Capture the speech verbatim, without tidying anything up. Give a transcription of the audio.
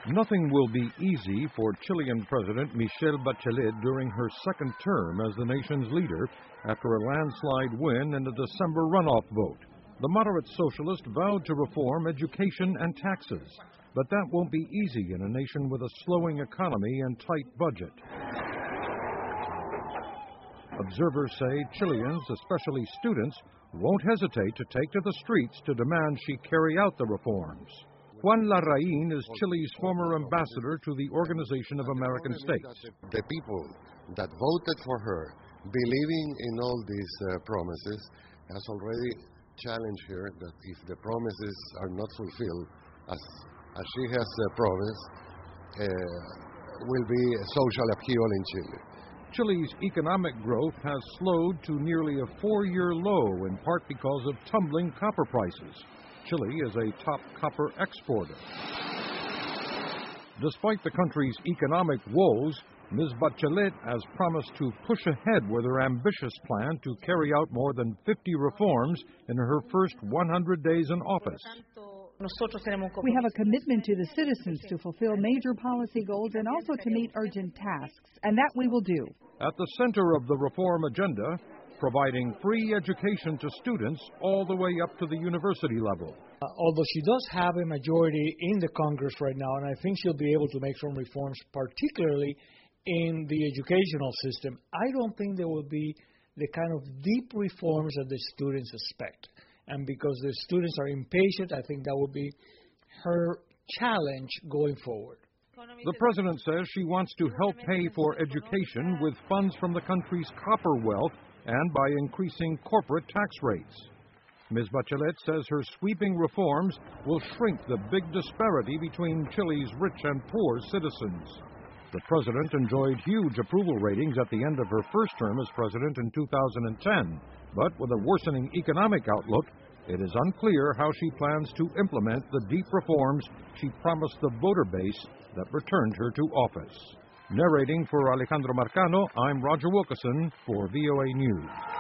Nothing will be easy for Chilean President Michelle Bachelet during her second term as the nation's leader after a landslide win in the December runoff vote. The moderate socialist vowed to reform education and taxes, but that won't be easy in a nation with a slowing economy and tight budget. Observers say Chileans, especially students, won't hesitate to take to the streets to demand she carry out the reforms. Juan Larraín is Chile's former ambassador to the Organization of American States. The people that voted for her, believing in all these uh, promises, has already challenged her that if the promises are not fulfilled, as, as she has uh, promised, uh, will be a social upheaval in Chile. Chile's economic growth has slowed to nearly a four-year low, in part because of tumbling copper prices. Chile is a top copper exporter. Despite the country's economic woes, Miz Bachelet has promised to push ahead with her ambitious plan to carry out more than fifty reforms in her first one hundred days in office. We have a commitment to the citizens to fulfill major policy goals and also to meet urgent tasks, and that we will do. At the center of the reform agenda, providing free education to students all the way up to the university level. Uh, although she does have a majority in the Congress right now, and I think she'll be able to make some reforms, particularly in the educational system, I don't think there will be the kind of deep reforms that the students expect. And because the students are impatient, I think that will be her challenge going forward. The president says she wants to help pay for education with funds from the country's copper wealth and by increasing corporate tax rates. Miz Bachelet says her sweeping reforms will shrink the big disparity between Chile's rich and poor citizens. The president enjoyed huge approval ratings at the end of her first term as president in two thousand ten, but with a worsening economic outlook, it is unclear how she plans to implement the deep reforms she promised the voter base that returned her to office. Narrating for Alejandro Marcano, I'm Roger Wilkerson for V O A News.